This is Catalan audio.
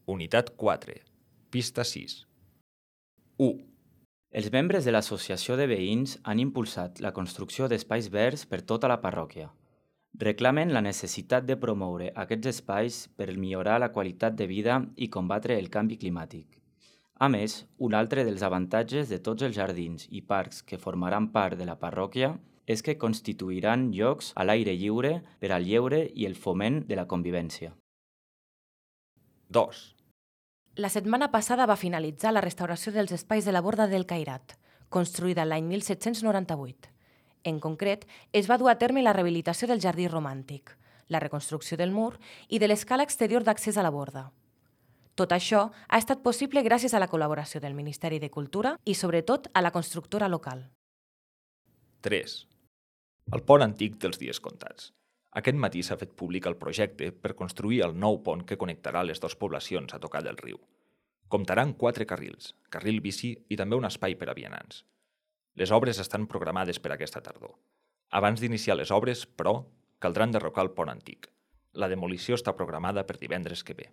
Unitat 4, pista 6. 1. Els membres de l'associació de veïns han impulsat la construcció d'espais verds per tota la parròquia. Reclamen la necessitat de promoure aquests espais per millorar la qualitat de vida i combatre el canvi climàtic. A més, un altre dels avantatges de tots els jardins i parcs que formaran part de la parròquia és que constituiran llocs a l'aire lliure per al lleure i el foment de la convivència. 2. La setmana passada va finalitzar la restauració dels espais de la Borda del Cairat, construïda l'any 1798. En concret, es va dur a terme la rehabilitació del jardí romàntic, la reconstrucció del mur i de l'escala exterior d'accés a la borda. Tot això ha estat possible gràcies a la col·laboració del Ministeri de Cultura i, sobretot, a la constructora local. 3. El pont antic dels dies comptats. Aquest matí s'ha fet públic el projecte per construir el nou pont que connectarà les dues poblacions a tocar del riu. Comptarà amb 4 carrils, carril bici i també un espai per a vianants. Les obres estan programades per aquesta tardor. Abans d'iniciar les obres, però, caldrà enderrocar el pont antic. La demolició està programada per divendres que ve.